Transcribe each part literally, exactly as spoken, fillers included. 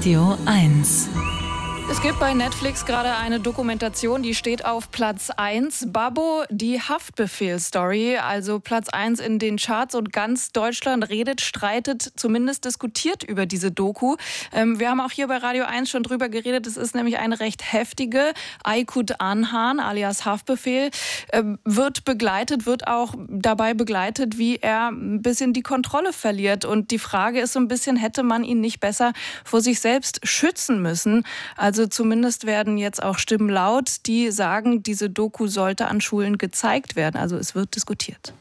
Radio eins. Es gibt bei Netflix gerade eine Dokumentation, die steht auf Platz eins. Babbo, die Haftbefehl-Story, also Platz eins in den Charts, und ganz Deutschland redet, streitet, zumindest diskutiert über diese Doku. Ähm, wir haben auch hier bei Radio eins schon drüber geredet. Es ist nämlich eine recht heftige. Aykut Anhan alias Haftbefehl äh, wird begleitet, wird auch dabei begleitet, wie er ein bisschen die Kontrolle verliert. Und die Frage ist so ein bisschen, hätte man ihn nicht besser vor sich selbst schützen müssen? Also zumindest werden jetzt auch Stimmen laut, die sagen, diese Doku sollte an Schulen gezeigt werden. Also es wird diskutiert.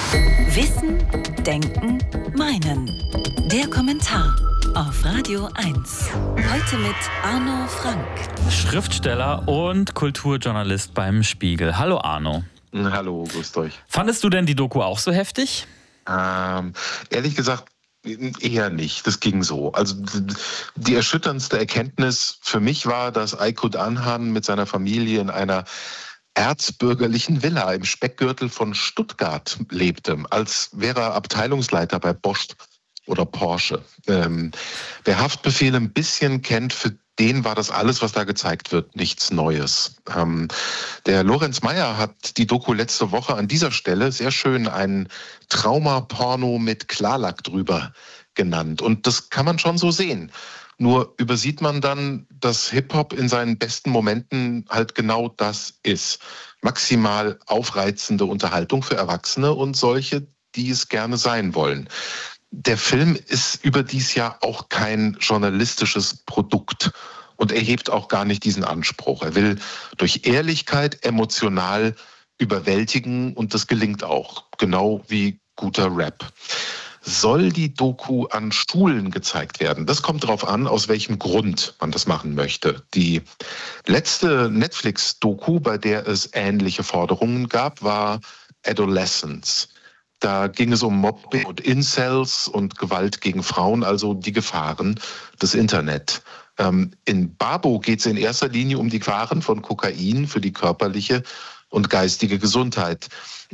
Wissen, Denken, Meinen. Der Kommentar auf Radio eins. Heute mit Arno Frank. Schriftsteller und Kulturjournalist beim Spiegel. Hallo Arno. Hallo, grüßt euch. Fandest du denn die Doku auch so heftig? Ähm, ehrlich gesagt, eher nicht. Das ging so. Also die erschütterndste Erkenntnis für mich war, dass Aykut Anhan mit seiner Familie in einer erzbürgerlichen Villa im Speckgürtel von Stuttgart lebte, als wäre er Abteilungsleiter bei Bosch oder Porsche. Ähm, wer Haftbefehl ein bisschen kennt, für den war das alles, was da gezeigt wird, nichts Neues. Ähm, der Lorenz Meyer hat die Doku letzte Woche an dieser Stelle sehr schön ein Traumaporno mit Klarlack drüber genannt. Und das kann man schon so sehen. Nur übersieht man dann, dass Hip-Hop in seinen besten Momenten halt genau das ist. Maximal aufreizende Unterhaltung für Erwachsene und solche, die es gerne sein wollen. Der Film ist überdies ja auch kein journalistisches Produkt und erhebt auch gar nicht diesen Anspruch. Er will durch Ehrlichkeit emotional überwältigen und das gelingt auch, genau wie guter Rap. Soll die Doku an Schulen gezeigt werden? Das kommt darauf an, aus welchem Grund man das machen möchte. Die letzte Netflix-Doku, bei der es ähnliche Forderungen gab, war Adolescence. Da ging es um Mobbing und Incels und Gewalt gegen Frauen, also die Gefahren des Internet. Ähm, in Babbo geht es in erster Linie um die Gefahren von Kokain für die körperliche und geistige Gesundheit.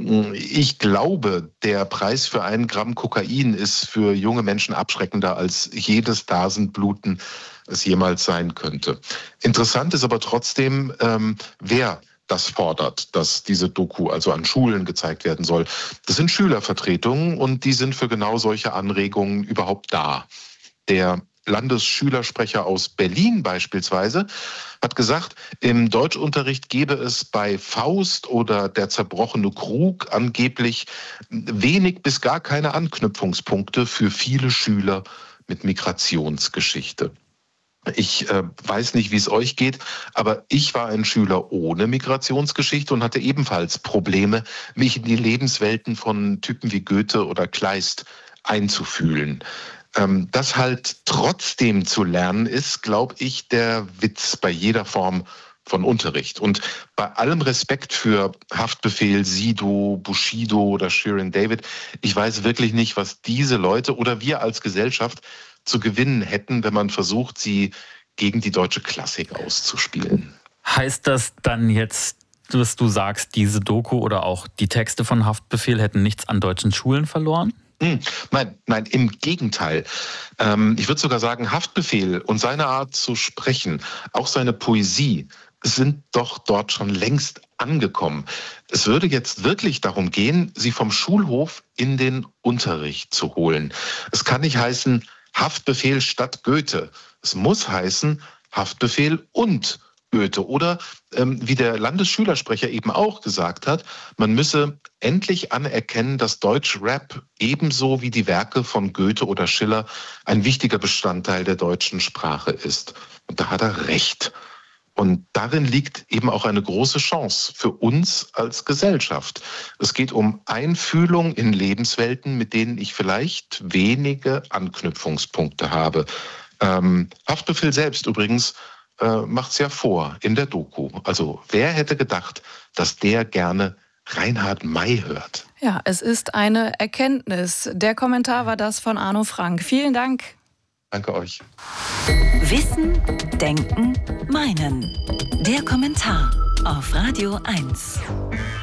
Ich glaube, der Preis für einen Gramm Kokain ist für junge Menschen abschreckender als jedes Nasenbluten es jemals sein könnte. Interessant ist aber trotzdem, ähm, wer das fordert, dass diese Doku also an Schulen gezeigt werden soll. Das sind Schülervertretungen und die sind für genau solche Anregungen überhaupt da. Der Landesschülersprecher aus Berlin beispielsweise hat gesagt, im Deutschunterricht gebe es bei Faust oder Der zerbrochene Krug angeblich wenig bis gar keine Anknüpfungspunkte für viele Schüler mit Migrationsgeschichte. Ich äh, weiß nicht, wie es euch geht, aber ich war ein Schüler ohne Migrationsgeschichte und hatte ebenfalls Probleme, mich in die Lebenswelten von Typen wie Goethe oder Kleist einzufühlen. Ähm, das halt trotzdem zu lernen ist, glaube ich, der Witz bei jeder Form von Unterricht. Und bei allem Respekt für Haftbefehl, Sido, Bushido oder Shirin David, ich weiß wirklich nicht, was diese Leute oder wir als Gesellschaft zu gewinnen hätten, wenn man versucht, sie gegen die deutsche Klassik auszuspielen. Heißt das dann jetzt, dass du sagst, diese Doku oder auch die Texte von Haftbefehl hätten nichts an deutschen Schulen verloren? Hm, nein, nein, im Gegenteil. Ähm, ich würde sogar sagen, Haftbefehl und seine Art zu sprechen, auch seine Poesie, sind doch dort schon längst angekommen. Es würde jetzt wirklich darum gehen, sie vom Schulhof in den Unterricht zu holen. Es kann nicht heißen, Haftbefehl statt Goethe. Es muss heißen, Haftbefehl und Goethe. Oder ähm, wie der Landesschülersprecher eben auch gesagt hat, man müsse endlich anerkennen, dass Deutschrap ebenso wie die Werke von Goethe oder Schiller ein wichtiger Bestandteil der deutschen Sprache ist. Und da hat er recht. Und darin liegt eben auch eine große Chance für uns als Gesellschaft. Es geht um Einfühlung in Lebenswelten, mit denen ich vielleicht wenige Anknüpfungspunkte habe. Ähm, Haftbefehl selbst übrigens äh, macht es ja vor in der Doku. Also wer hätte gedacht, dass der gerne Reinhard May hört? Ja, es ist eine Erkenntnis. Der Kommentar war das von Arno Frank. Vielen Dank. Danke euch. Wissen, Denken, Meinen. Der Kommentar auf Radio eins.